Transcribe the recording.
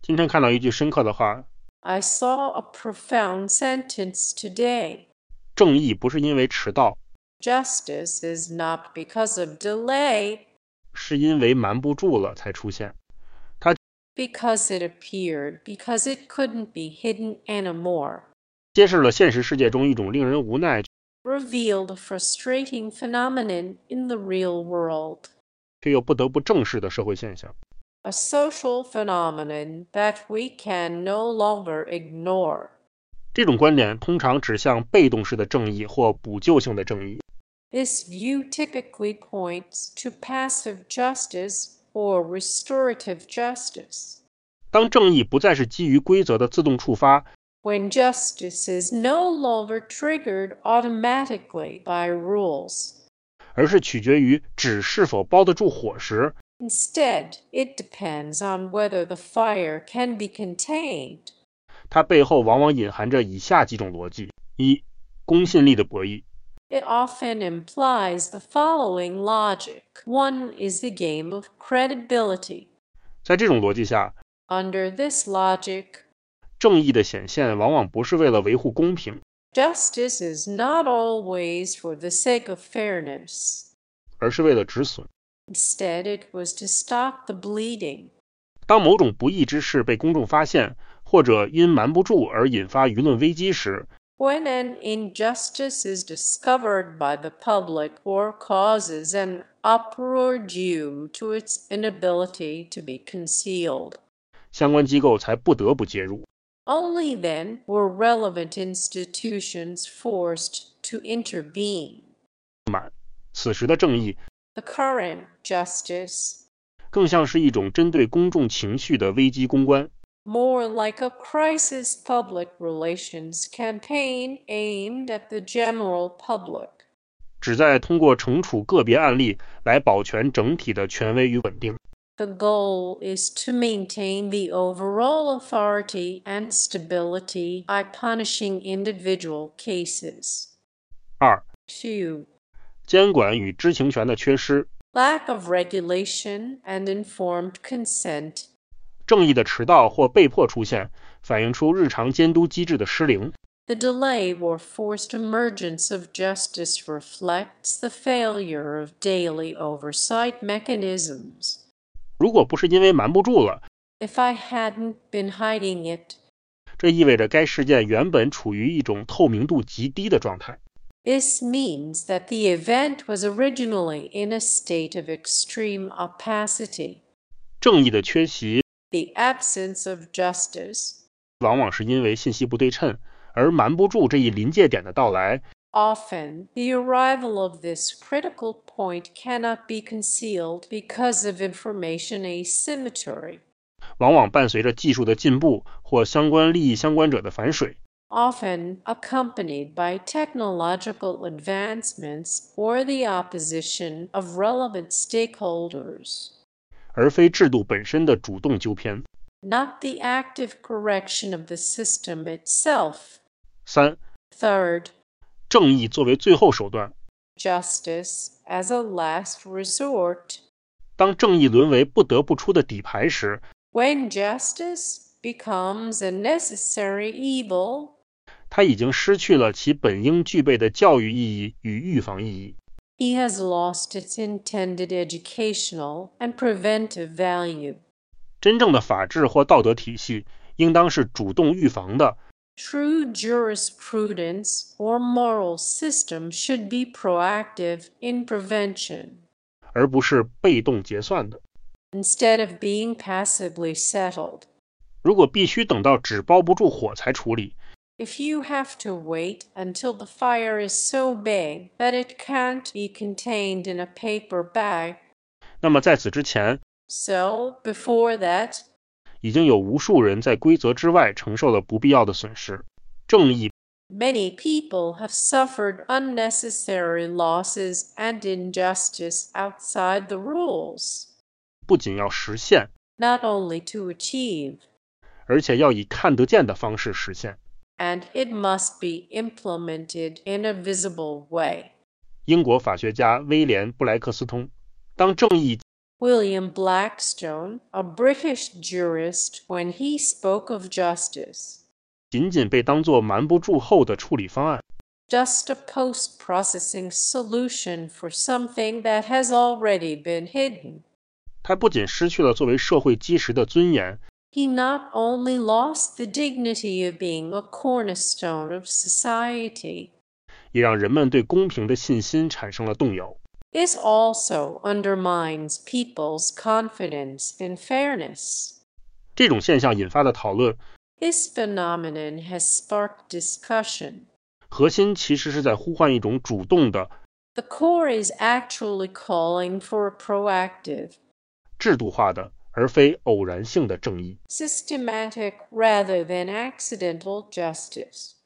今天看到一句深刻的话， I saw a profound sentence today. 正义不是因为迟到， Justice is not because of delay, 是因为瞒不住了才出现。 because it appeared, because it couldn't be hidden anymore. 揭示了现实世界中一种令人无奈 Revealed a frustrating phenomenon in the real world. 却又不得不正视的社会现象。 A social phenomenon that we can no longer ignore. 这种观点通常指向被动式的正义或补救性的正义。 This view typically points to passive justice or restorative justice. 当正义不再是基于规则的自动触发， When justice is no longer triggered automatically by rules. 而是取决于纸是否包得住火时， Instead, it depends on whether the fire can be contained. 它背后往往隐含着以下几种逻辑：一、公信力的博弈。 It often implies the following logic. One is the game of credibility. 在这种逻辑下， Under this logic, 正义的显现往往不是为了维护公平， justice is not always for the sake of fairness. 而是为了止损。 Instead, it was to stop the bleeding. 当某种不义之事被公众发现，或者因瞒不住而引发舆论危机时， When an injustice is discovered by the public or causes an uproar due to its inability to be concealed, 相关机构才不得不介入。 only then were relevant institutions forced to intervene. 此时的正义 The current justice, 更像是一种针对公众情绪的危机公关， more like a crisis public relations campaign aimed at the general public. 旨在通过惩处个别案例来保全整体的权威与稳定。 The goal is to maintain the overall authority and stability by punishing individual cases. 二、 2. 监管与知情权的缺失。 Lack of regulation and informed consent. 正义的迟到或被迫出现，反映出日常监督机制的失灵。 The delay or forced emergence of justice reflects the failure of daily oversight mechanisms. 如果不是因为瞒不住了， If I hadn't been hiding it, 这意味着该事件原本处于一种透明度极低的状态。 this means that the event was originally in a state of extreme opacity. 正义的缺席 The absence of justice, 往往是因为信息不对称，而瞒不住这一临界点的到来， often the arrival of this critical point cannot be concealed because of information asymmetry, 往往伴随着技术的进步或相关利益相关者的反水， often accompanied by technological advancements or the opposition of relevant stakeholders, 而非制度本身的主动纠偏。 not the active correction of the system itself. 三、 Third, 正义作为最后手段。 justice as a last resort. 当正义沦为不得不出的底牌时， When justice becomes a necessary evil, 它已经失去了其本应具备的教育意义与预防意义。 he has lost its intended educational and preventive value. 真正的法治或道德体系应当是主动预防的， True jurisprudence or moral system should be proactive in prevention, 而不是被动结算的。 instead of being passively settled. 如果必须等到纸包不住火才处理， If you have to wait until the fire is so big that it can't be contained in a paper bag, 那么在此之前， so before that, 已经有无数人在规则之外承受了不必要的损失。正义 many people have suffered unnecessary losses and injustice outside the rules, 不仅要实现， not only to achieve, 而且要以看得见的方式实现。 and it must be implemented in a visible way. 英国法学家威廉·布莱克斯通，当正义 William Blackstone, a British jurist, when he spoke of justice, 仅仅被当作瞒不住后的处理方案， just a post-processing solution for something that has already been hidden. 他不仅失去了作为社会基石的尊严， He not only lost the dignity of being a cornerstone of society, 也让人们对公平的信心产生了动摇。 this also undermines people's confidence in fairness. 这种现象引发的讨论， This phenomenon has sparked discussion. 核心其实是在呼唤一种主动的、 The core is actually calling for a proactive, 制度化的，而非偶然性的正义。 systematic rather than accidental justice.